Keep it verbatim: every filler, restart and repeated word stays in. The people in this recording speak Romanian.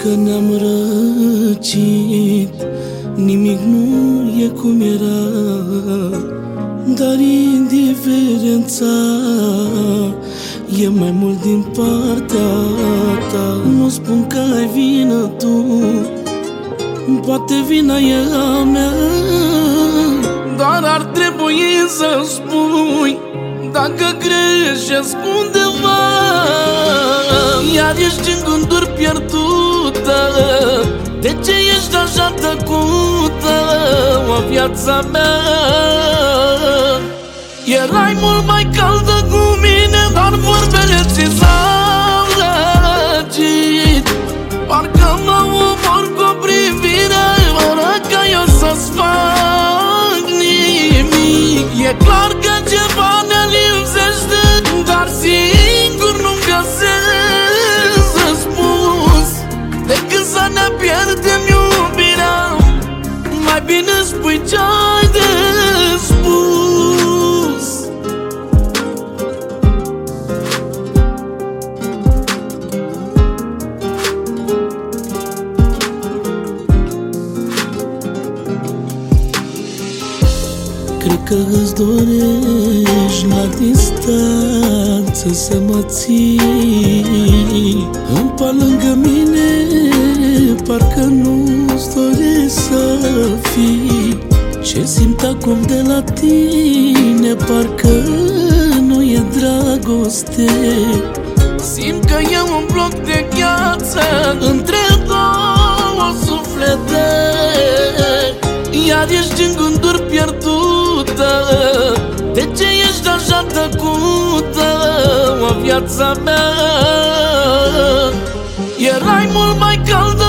că ne-am răcit, nimic nu e cum era, dar indiferența e mai mult din partea ta. Nu spun că ai vină tu, poate vina e a mea, dar ar trebui să spui dacă greșesc undeva. Iar ești în gânduri pierdută, de ce ești așa tăcută, o viața mea? Erai mult mai caldă cu mine, dar vorbele ți s-au răcit. Parcă mă omor cu o privire, fără ca eu să-ți fac nimic. E clar că ceva ne lipsește, dar singur nu-mi găsesc răspuns. Decât să ne pierdem iubirea, mai bine spui ce-ai de spus. Cred că îți dorești la distanță să mă ții. Îmi par lângă mine, parcă nu-ți doresc să fii. Ce simt acum de la tine, parcă nu e dragoste. Simt că e un bloc de gheață între două suflete. Iar ești în gânduri pierdută, de ce ești așa tăcută, o viața mea? Erai mult mai caldă